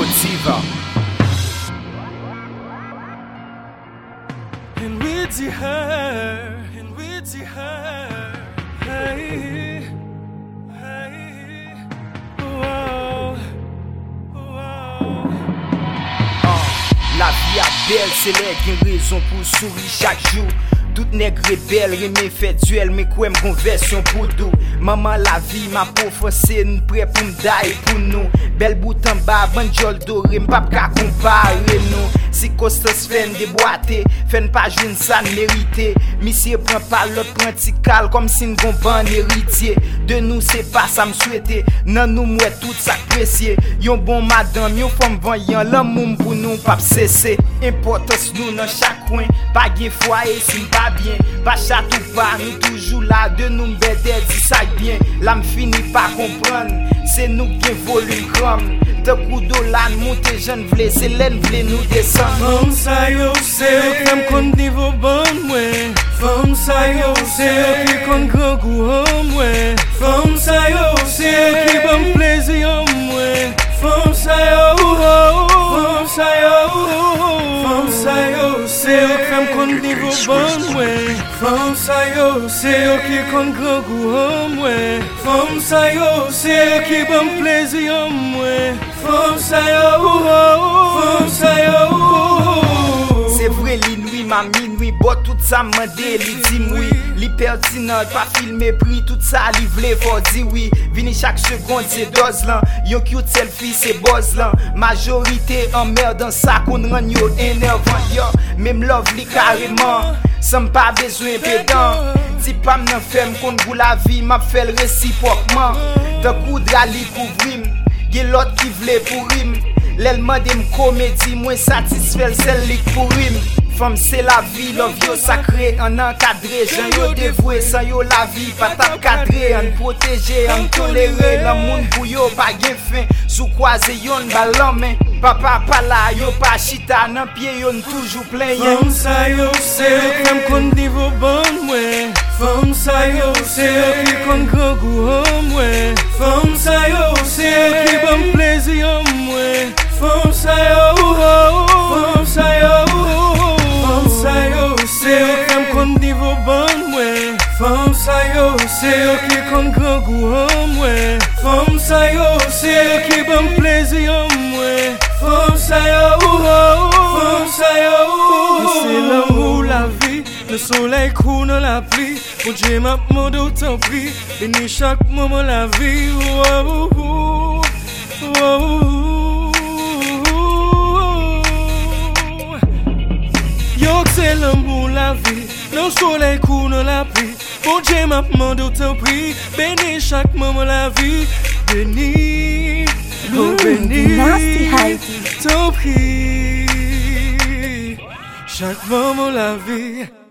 Diva. And we see her, and we see her. Hey, hey, wow, wow. La vie a belle, c'est les qui raison pour sourire chaque jour. Tout nègre rebelle, remè fait duel, mais quoi m'gon version pour dou. Maman la vie, ma pauvre c'est nous prêt pour m'daille pour nous. Belle bout en bas, banjol doré, m'pap ka comparer nous. Si Costas fèn déboîté, fèn pas joine ça mérité. Monsieur prend pas l'autre prantical comme si n'gon ban héritier. De nous c'est pas ça m'souhaiter, nan nous mouet tout ça apprécier. Yon bon madame, yon femme voyant, l'amour pour nous pas cesser. Importance nous dans chaque coin, pas gen foyer si m'pas bien. Pas chatou pas, nous toujours là, de nous m'beder dit ça bien. Là m'fini pas comprendre, c'est nous qui volume comme. De coup d'olan monte jeune vle, c'est l'aine vle nous descendre. Femme sa yo, c'est yo qui m'kon niveau bon mwen. Femme sa yo, c'est yo qui kon grand goût en mwen. Femme sa yo, c'est yo qui bon plaisir en mwen. Femme sa yo, femme sa yo, femme sa yo, c'est yo qui m'kon niveau bon mwen. Femme sa yo, c'est yo qui kon grand goût en mwen. Femme sa yo, c'est yo qui bon plaisir en mwen. Femme sa yo, femme sa yo. C'est vrai, l'inouï, ma minuit, bot tout ça mande, li dit oui. Li pertinent, pas filmé prix, tout ça li vle, faut dire oui. Vini chaque seconde, c'est dose lan. Yon cute selfie, c'est buzz lan. Majorité en merde dans ça qu'on rend yo énervant, yo. Même love li carrément, sans pas besoin pédant. Si pas m'en femme qu'on goût la vie, m'a fait le réciproquement. D'un coup de rallye couvrim, y'a l'autre qui vle pour rime. L'elman de m'comédie, moins satisfait celle li pour rime. Femme c'est la vie, love yo sacré, en encadré, j'en yo dévoué, sans yo la vie, pas t'encadré, en protégé, en toléré, l'amour pour yo pas gen fin, sous croisé yon ballon main, papa pas là, yo pas chita, nan pied yon toujours plein yon. Femme sa yo, c'est yo qui m'kon niveau bon mwen. Femme sa yo, c'est yo qui kon grand goût en mwen. Femme sa yo, c'est yo qui bon plaisir en mwen. Femme sa yo, femme sa yo, femme sa yo, c'est yo qui m'kon niveau bon mwen. Femme sa yo, c'est yo qui kon grand goût en mwen. Femme sa yo, c'est yo qui bon plaisir en mwen. Femme sa yo, femme sa yo. C'est l'amour, la vie, le soleil coule dans la pluie. Mon Dieu m'a demandé autant prix, bénis chaque moment la vie. Yo c'est l'amour, la vie, le soleil coule dans la pluie. Mon Dieu m'a demandé autant prix, bénis chaque moment la vie. Bénis, oh bénis, ton prix, chaque moment la vie.